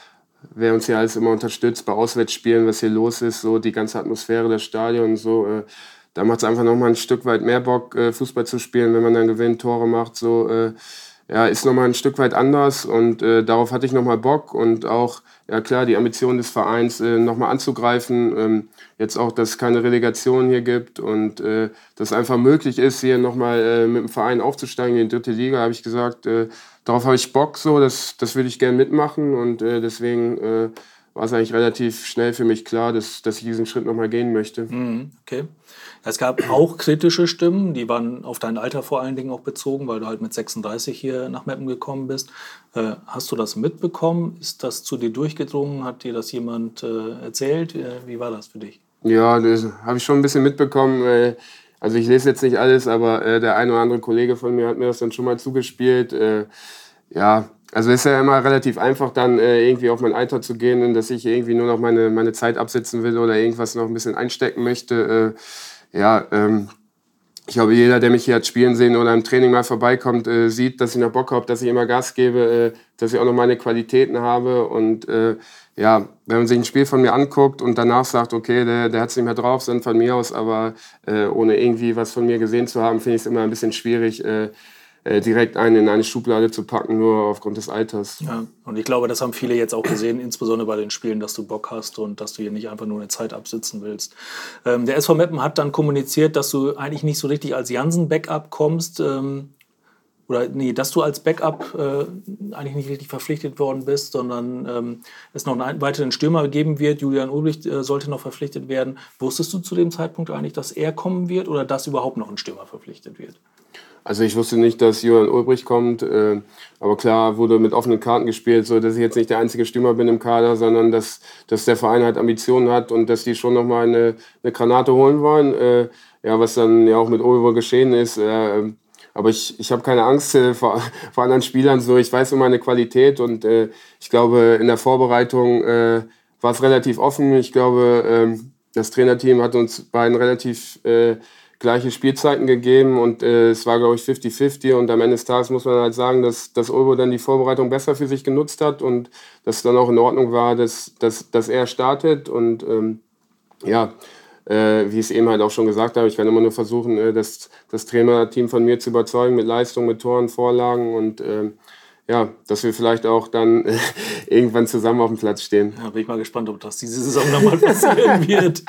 wer uns hier alles immer unterstützt bei Auswärtsspielen, was hier los ist, so die ganze Atmosphäre des Stadions, so äh, da macht es einfach noch mal ein Stück weit mehr Bock, äh, Fußball zu spielen, wenn man dann gewinnt, Tore macht, so äh, ja, ist noch mal ein Stück weit anders und äh, darauf hatte ich noch mal Bock und auch, ja klar, die Ambition des Vereins äh, noch mal anzugreifen, ähm, jetzt auch, dass es keine Relegation hier gibt und äh, dass es einfach möglich ist, hier noch mal äh, mit dem Verein aufzusteigen in die dritte Liga, habe ich gesagt, äh, darauf habe ich Bock, so, das, das würde ich gerne mitmachen und äh, deswegen äh, war es eigentlich relativ schnell für mich klar, dass, dass ich diesen Schritt noch mal gehen möchte. Mhm, okay. Es gab auch kritische Stimmen, die waren auf dein Alter vor allen Dingen auch bezogen, weil du halt mit sechsunddreißig hier nach Meppen gekommen bist. Äh, hast du das mitbekommen? Ist das zu dir durchgedrungen? Hat dir das jemand äh, erzählt? Äh, wie war das für dich? Ja, das habe ich schon ein bisschen mitbekommen. Äh, also ich lese jetzt nicht alles, aber äh, der ein oder andere Kollege von mir hat mir das dann schon mal zugespielt. Äh, ja, also es ist ja immer relativ einfach, dann äh, irgendwie auf mein Alter zu gehen und dass ich irgendwie nur noch meine, meine Zeit absitzen will oder irgendwas noch ein bisschen einstecken möchte. Äh, ja, ähm, ich glaube, jeder, der mich hier hat spielen sehen oder im Training mal vorbeikommt, äh, sieht, dass ich noch Bock habe, dass ich immer Gas gebe, äh, dass ich auch noch meine Qualitäten habe. Und äh, ja, wenn man sich ein Spiel von mir anguckt und danach sagt, okay, der, der hat es nicht mehr drauf, sind von mir aus, aber äh, ohne irgendwie was von mir gesehen zu haben, finde ich es immer ein bisschen schwierig, äh, direkt einen in eine Schublade zu packen, nur aufgrund des Alters. Ja, und ich glaube, das haben viele jetzt auch gesehen, insbesondere bei den Spielen, dass du Bock hast und dass du hier nicht einfach nur eine Zeit absitzen willst. Ähm, der S V Meppen hat dann kommuniziert, dass du eigentlich nicht so richtig als Jansen-Backup kommst, ähm, oder nee, dass du als Backup äh, eigentlich nicht richtig verpflichtet worden bist, sondern ähm, es noch einen weiteren Stürmer geben wird. Julian Ulbricht äh, sollte noch verpflichtet werden. Wusstest du zu dem Zeitpunkt eigentlich, dass er kommen wird oder dass überhaupt noch ein Stürmer verpflichtet wird? Also ich wusste nicht, dass Julian Ulbricht kommt, äh, aber klar wurde mit offenen Karten gespielt, so dass ich jetzt nicht der einzige Stürmer bin im Kader, sondern dass, dass der Verein halt Ambitionen hat und dass die schon nochmal eine, eine Granate holen wollen. Äh, ja, was dann ja auch mit Ulbricht geschehen ist. Äh, aber ich, ich habe keine Angst äh, vor, vor anderen Spielern. So, ich weiß um meine Qualität und äh, ich glaube, in der Vorbereitung äh, war es relativ offen. Ich glaube, äh, das Trainerteam hat uns beiden relativ äh, gleiche Spielzeiten gegeben und äh, es war, glaube ich, fifty fifty und am Ende des Tages muss man halt sagen, dass, dass Ulbo dann die Vorbereitung besser für sich genutzt hat und dass es dann auch in Ordnung war, dass, dass, dass er startet und ähm, ja, äh, wie ich es eben halt auch schon gesagt habe, ich kann immer nur versuchen, äh, das, das Trainerteam von mir zu überzeugen mit Leistung, mit Toren, Vorlagen und äh, ja, dass wir vielleicht auch dann äh, irgendwann zusammen auf dem Platz stehen. Ja, bin ich mal gespannt, ob das diese Saison nochmal passieren wird.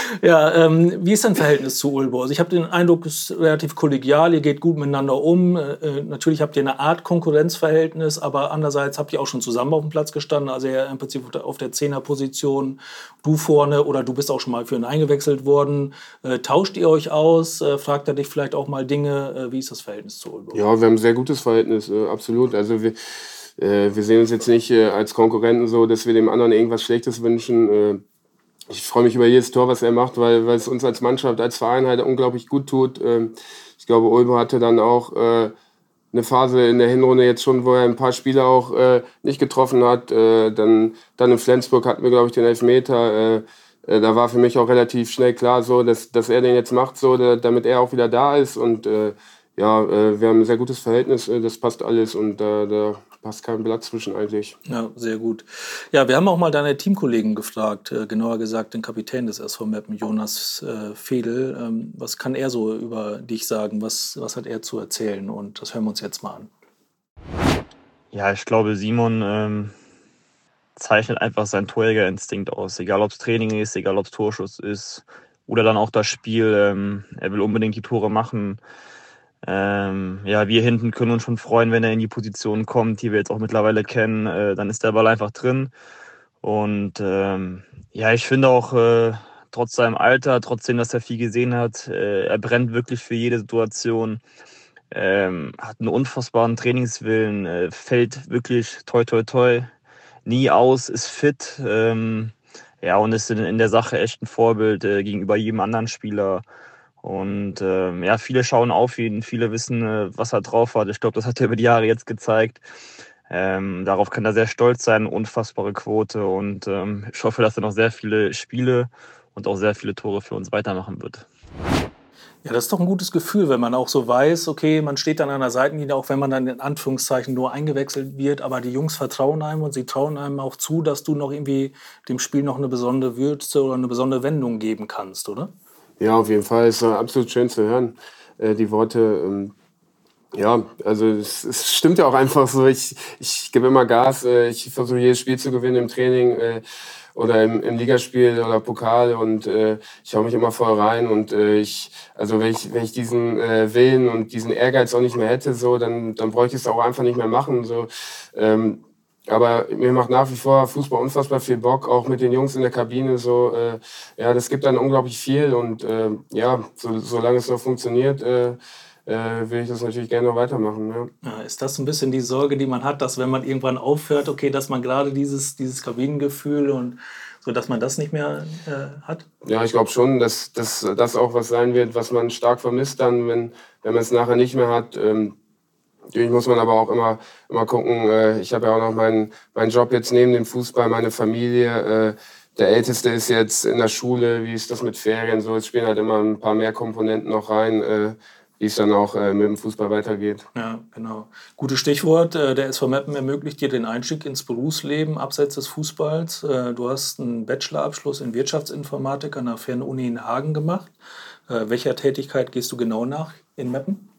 Ja, ähm, wie ist dein Verhältnis zu Ulbo? Also ich habe den Eindruck, es ist relativ kollegial, ihr geht gut miteinander um. Äh, natürlich habt ihr eine Art Konkurrenzverhältnis, aber andererseits habt ihr auch schon zusammen auf dem Platz gestanden, also er im Prinzip auf der Zehnerposition, du vorne oder du bist auch schon mal für ihn eingewechselt worden. Äh, tauscht ihr euch aus? Äh, fragt er dich vielleicht auch mal Dinge? Äh, wie ist das Verhältnis zu Ulbo? Ja, wir haben ein sehr gutes Verhältnis, äh, absolut. Also wir äh, wir sehen uns jetzt nicht äh, als Konkurrenten so, dass wir dem anderen irgendwas Schlechtes wünschen. Äh, ich freue mich über jedes Tor, was er macht, weil, weil es uns als Mannschaft, als Verein halt unglaublich gut tut. Äh, ich glaube, Ulbo hatte dann auch äh, eine Phase in der Hinrunde jetzt schon, wo er ein paar Spiele auch äh, nicht getroffen hat. Äh, dann, dann in Flensburg hatten wir, glaube ich, den Elfmeter. Äh, äh, da war für mich auch relativ schnell klar, so, dass, dass er den jetzt macht, so, da, damit er auch wieder da ist. Und äh, ja, äh, wir haben ein sehr gutes Verhältnis, äh, das passt alles und äh, da passt kein Blatt zwischen eigentlich. Ja, sehr gut. Ja, wir haben auch mal deine Teamkollegen gefragt, äh, genauer gesagt den Kapitän des S V Meppen, Jonas äh, Fedel. Ähm, was kann er so über dich sagen? Was, was hat er zu erzählen? Und das hören wir uns jetzt mal an. Ja, ich glaube, Simon ähm, zeichnet einfach seinen Torjägerinstinkt aus. Egal, ob es Training ist, egal, ob es Torschuss ist oder dann auch das Spiel. Ähm, er will unbedingt die Tore machen. Ähm, ja, wir hinten können uns schon freuen, wenn er in die Position kommt, die wir jetzt auch mittlerweile kennen. Äh, dann ist der Ball einfach drin. Und ähm, ja, ich finde auch, äh, trotz seinem Alter, trotzdem, dass er viel gesehen hat, äh, er brennt wirklich für jede Situation. Ähm, hat einen unfassbaren Trainingswillen, äh, fällt wirklich toi toi toi nie aus, ist fit. Ähm, ja, und ist in, in der Sache echt ein Vorbild äh, gegenüber jedem anderen Spieler. Und ähm, ja, viele schauen auf ihn, viele wissen, äh, was er drauf hat. Ich glaube, das hat er über die Jahre jetzt gezeigt. Ähm, darauf kann er sehr stolz sein, unfassbare Quote. Und ähm, ich hoffe, dass er noch sehr viele Spiele und auch sehr viele Tore für uns weitermachen wird. Ja, das ist doch ein gutes Gefühl, wenn man auch so weiß, okay, man steht dann an der Seitenlinie, auch wenn man dann in Anführungszeichen nur eingewechselt wird, aber die Jungs vertrauen einem und sie trauen einem auch zu, dass du noch irgendwie dem Spiel noch eine besondere Würze oder eine besondere Wendung geben kannst, oder? Ja, auf jeden Fall. Es war absolut schön zu hören, äh, die Worte. Ähm, ja, also es, es stimmt ja auch einfach so. Ich, ich gebe immer Gas. Äh, ich versuche jedes Spiel zu gewinnen im Training äh, oder im, im Ligaspiel oder Pokal und äh, ich hau mich immer voll rein. Und äh, ich, also wenn ich, wenn ich diesen äh, Willen und diesen Ehrgeiz auch nicht mehr hätte, so, dann, dann bräuchte ich es auch einfach nicht mehr machen. So. Ähm, Aber mir macht nach wie vor Fußball unfassbar viel Bock, auch mit den Jungs in der Kabine. So, äh, ja, das gibt dann unglaublich viel und äh, ja, so, solange es noch funktioniert, äh, äh, will ich das natürlich gerne noch weitermachen. Ja. Ja, ist das ein bisschen die Sorge, die man hat, dass wenn man irgendwann aufhört, okay, dass man gerade dieses, dieses Kabinengefühl und so, dass man das nicht mehr äh, hat? Ja, ich glaube schon, dass, dass das auch was sein wird, was man stark vermisst dann, wenn, wenn man es nachher nicht mehr hat. Ähm, Natürlich muss man aber auch immer, immer gucken, äh, ich habe ja auch noch meinen, meinen Job jetzt neben dem Fußball, meine Familie. Äh, der Älteste ist jetzt in der Schule, wie ist das mit Ferien? So, es spielen halt immer ein paar mehr Komponenten noch rein, äh, wie es dann auch äh, mit dem Fußball weitergeht. Ja, genau. Gutes Stichwort. äh, Der S V Meppen ermöglicht dir den Einstieg ins Berufsleben abseits des Fußballs. Äh, Du hast einen Bachelorabschluss in Wirtschaftsinformatik an der Fernuni in Hagen gemacht. Äh, Welcher Tätigkeit gehst du genau nach in Meppen?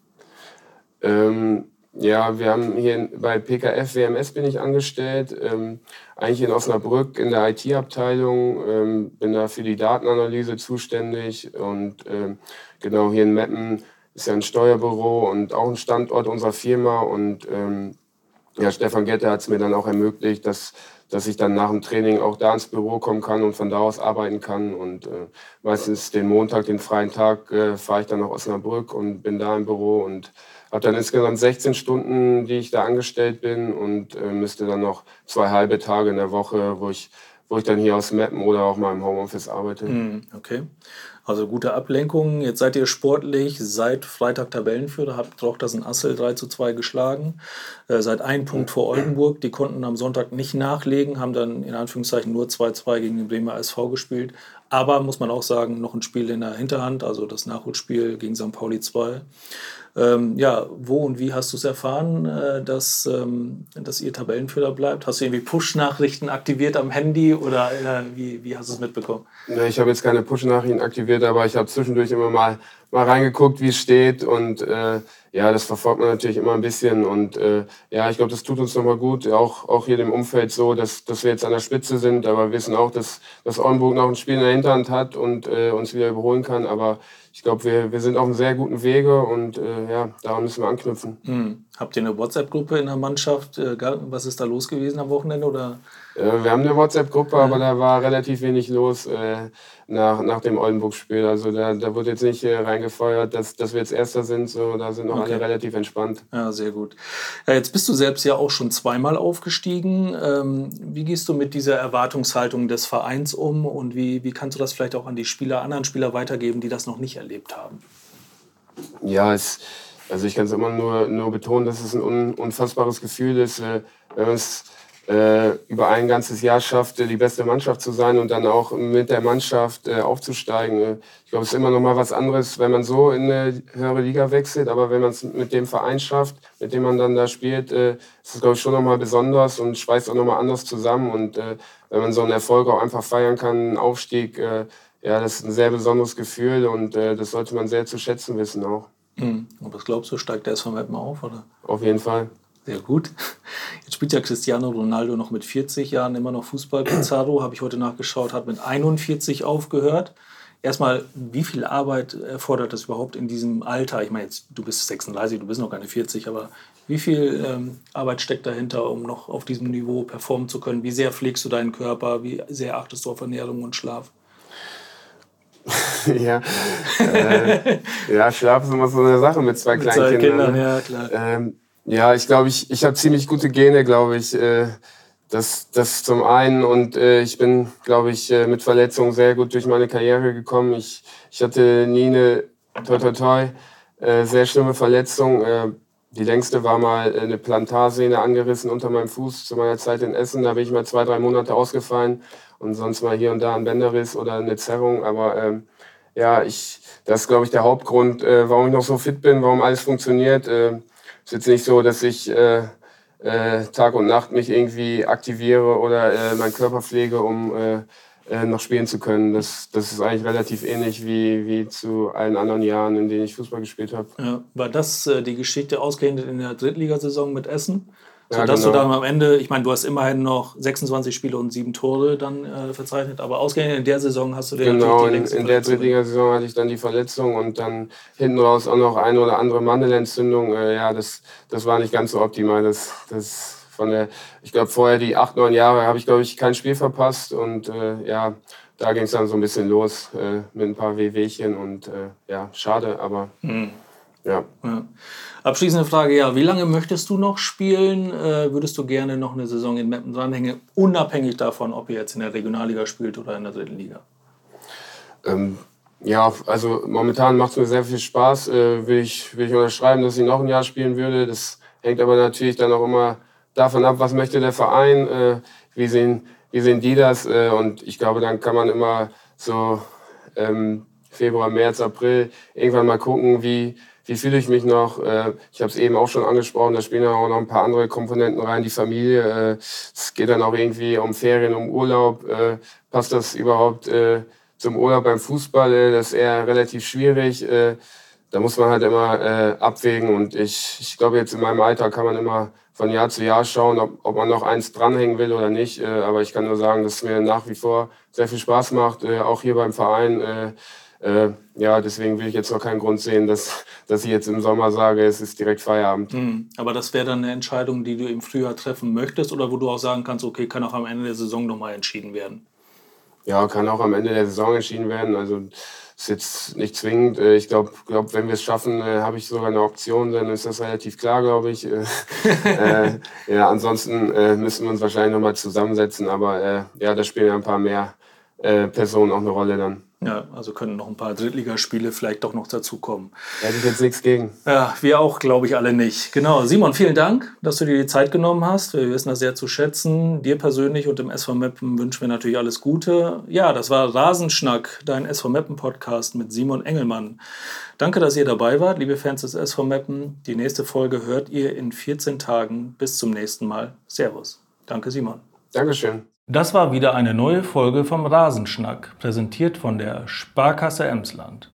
Ähm, ja, wir haben hier in, bei P K F W M S bin ich angestellt, ähm, eigentlich in Osnabrück in der I T-Abteilung, ähm, bin da für die Datenanalyse zuständig und ähm, genau hier in Meppen ist ja ein Steuerbüro und auch ein Standort unserer Firma und ähm, ja, Stefan Gette hat es mir dann auch ermöglicht, dass, dass ich dann nach dem Training auch da ins Büro kommen kann und von da aus arbeiten kann und äh, meistens den Montag, den freien Tag äh, fahre ich dann nach Osnabrück und bin da im Büro und habe dann insgesamt sechzehn Stunden, die ich da angestellt bin und äh, müsste dann noch zwei halbe Tage in der Woche, wo ich, wo ich dann hier aus Meppen oder auch mal im Homeoffice arbeite. Hm, okay. Also gute Ablenkung. Jetzt seid ihr sportlich seit Freitag Tabellenführer, habt Trochters in Assel drei zu zwei geschlagen, äh, seid ein Punkt vor Oldenburg. Die konnten am Sonntag nicht nachlegen, haben dann in Anführungszeichen nur zwei zu zwei gegen den Bremer S V gespielt. Aber muss man auch sagen, noch ein Spiel in der Hinterhand, also das Nachholspiel gegen Sankt Pauli zwei. Ähm, ja, wo und wie hast du es erfahren, äh, dass, ähm, dass ihr Tabellenführer bleibt? Hast du irgendwie Push-Nachrichten aktiviert am Handy oder äh, wie, wie hast du es mitbekommen? Ja, ich habe jetzt keine Push-Nachrichten aktiviert, aber ich habe zwischendurch immer mal, mal reingeguckt, wie es steht und äh, ja, das verfolgt man natürlich immer ein bisschen und äh, ja, ich glaube, das tut uns nochmal gut, auch, auch hier im Umfeld so, dass, dass wir jetzt an der Spitze sind, aber wir wissen auch, dass, dass Oldenburg noch ein Spiel in der Hinterhand hat und äh, uns wieder überholen kann, aber ich glaube, wir, wir sind auf einem sehr guten Wege und äh, ja, daran müssen wir anknüpfen. Hm. Habt ihr eine WhatsApp-Gruppe in der Mannschaft? Was ist da los gewesen am Wochenende? Oder? Äh, wir haben eine WhatsApp-Gruppe, ja. aber da war relativ wenig los äh, nach, nach dem Oldenburg-Spiel. Also da, da wurde jetzt nicht äh, reingefeuert, dass, dass wir jetzt Erster sind. So, da sind noch okay. alle relativ entspannt. Ja, sehr gut. Ja, jetzt bist du selbst ja auch schon zweimal aufgestiegen. Ähm, wie gehst du mit dieser Erwartungshaltung des Vereins um und wie, wie kannst du das vielleicht auch an die Spieler, anderen Spieler weitergeben, die das noch nicht erlebt haben? Ja, es, also ich kann es immer nur, nur betonen, dass es ein un, unfassbares Gefühl ist, äh, wenn man es äh, über ein ganzes Jahr schafft, die beste Mannschaft zu sein und dann auch mit der Mannschaft äh, aufzusteigen. Ich glaube, es ist immer noch mal was anderes, wenn man so in eine höhere Liga wechselt, aber wenn man es mit dem Verein schafft, mit dem man dann da spielt, äh, ist es, glaube ich, schon noch mal besonders und schweißt auch noch mal anders zusammen. Und äh, wenn man so einen Erfolg auch einfach feiern kann, einen Aufstieg, äh, ja, das ist ein sehr besonderes Gefühl und äh, das sollte man sehr zu schätzen wissen auch. Mhm. Und was glaubst du, steigt der S V Meppen auf, oder? Auf jeden Fall. Sehr gut. Jetzt spielt ja Cristiano Ronaldo noch mit vierzig Jahren immer noch Fußball. Pizarro, habe ich heute nachgeschaut, hat mit einundvierzig aufgehört. Erstmal, wie viel Arbeit erfordert das überhaupt in diesem Alter? Ich meine, jetzt, du bist sechsunddreißig, du bist noch keine vierzig, aber wie viel ähm, Arbeit steckt dahinter, um noch auf diesem Niveau performen zu können? Wie sehr pflegst du deinen Körper? Wie sehr achtest du auf Ernährung und Schlaf? ja, äh, ja, Schlaf ist immer so eine Sache mit zwei mit kleinen zwei Kindern. Kindern, ja, klar. Ähm, ja, ich glaube, ich, ich habe ziemlich gute Gene, glaube ich. Äh, das, das zum einen. Und äh, ich bin, glaube ich, äh, mit Verletzungen sehr gut durch meine Karriere gekommen. Ich, ich hatte nie eine, toi, toi, toi, äh, sehr schlimme Verletzung. Äh, die längste war mal eine Plantarsehne angerissen unter meinem Fuß zu meiner Zeit in Essen. Da bin ich mal zwei, drei Monate ausgefallen. Und sonst mal hier und da ein Bänderriss oder eine Zerrung. Aber ähm, ja, ich, das ist, glaube ich, der Hauptgrund, äh, warum ich noch so fit bin, warum alles funktioniert. Äh, ist jetzt nicht so, dass ich äh, äh, Tag und Nacht mich irgendwie aktiviere oder äh, meinen Körper pflege, um äh, äh, noch spielen zu können. Das, das ist eigentlich relativ ähnlich wie, wie zu allen anderen Jahren, in denen ich Fußball gespielt habe. Ja, war das äh, die Geschichte ausgerechnet in der Drittligasaison mit Essen? Ja, Sodass genau. du dann am Ende, ich meine, du hast immerhin noch sechsundzwanzig Spiele und sieben Tore dann äh, verzeichnet, aber ausgerechnet in der Saison hast du dir Genau, natürlich die in, längste in der Verletzung. Drittligasaison hatte ich dann die Verletzung und dann hinten raus auch noch eine oder andere Mandelentzündung. Äh, ja, das, das war nicht ganz so optimal. Das, das von der, ich glaube, vorher die acht, neun Jahre habe ich, glaube ich, kein Spiel verpasst und äh, ja, da ging es dann so ein bisschen los äh, mit ein paar Wehwehchen und äh, ja, schade, aber Mhm. ja. Ja. Abschließende Frage, ja, wie lange möchtest du noch spielen? Äh, würdest du gerne noch eine Saison in Meppen dranhängen, unabhängig davon, ob ihr jetzt in der Regionalliga spielt oder in der dritten Liga? Ähm, ja, also momentan macht es mir sehr viel Spaß. Äh, will, ich, will ich unterschreiben, dass ich noch ein Jahr spielen würde. Das hängt aber natürlich dann auch immer davon ab, was möchte der Verein, äh, wie, sehen, wie sehen die das. Äh, und ich glaube, dann kann man immer so ähm, Februar, März, April irgendwann mal gucken, wie, wie fühle ich mich noch. Äh, ich habe es eben auch schon angesprochen, da spielen ja auch noch ein paar andere Komponenten rein, die Familie. Äh, es geht dann auch irgendwie um Ferien, um Urlaub. Äh, passt das überhaupt äh, zum Urlaub beim Fußball? Äh, das ist eher relativ schwierig. Äh, da muss man halt immer äh, abwägen. Und ich, ich glaube, jetzt in meinem Alter kann man immer von Jahr zu Jahr schauen, ob, ob man noch eins dranhängen will oder nicht. Äh, aber ich kann nur sagen, dass es mir nach wie vor sehr viel Spaß macht, äh, auch hier beim Verein. Äh, Äh, ja, deswegen will ich jetzt noch keinen Grund sehen, dass, dass ich jetzt im Sommer sage, es ist direkt Feierabend. Mhm. Aber das wäre dann eine Entscheidung, die du im Frühjahr treffen möchtest oder wo du auch sagen kannst, okay, kann auch am Ende der Saison nochmal entschieden werden? Ja, kann auch am Ende der Saison entschieden werden. Also ist jetzt nicht zwingend. Äh, Ich glaube, glaub, wenn wir es schaffen, äh, habe ich sogar eine Option, dann ist das relativ klar, glaube ich. Äh, äh, ja, ansonsten äh, müssen wir uns wahrscheinlich nochmal zusammensetzen. Aber äh, ja, da spielen ja ein paar mehr äh, Personen auch eine Rolle dann. Ja, also können noch ein paar Drittligaspiele vielleicht doch noch dazukommen. Da hätte ich jetzt nichts gegen. Ja, wir auch, glaube ich, alle nicht. Genau, Simon, vielen Dank, dass du dir die Zeit genommen hast. Wir wissen das sehr zu schätzen. Dir persönlich und dem S V Meppen wünschen wir natürlich alles Gute. Ja, das war Rasenschnack, dein S V Meppen-Podcast mit Simon Engelmann. Danke, dass ihr dabei wart, liebe Fans des S V Meppen. Die nächste Folge hört ihr in vierzehn Tagen. Bis zum nächsten Mal. Servus. Danke, Simon. Dankeschön. Das war wieder eine neue Folge vom Rasenschnack, präsentiert von der Sparkasse Emsland.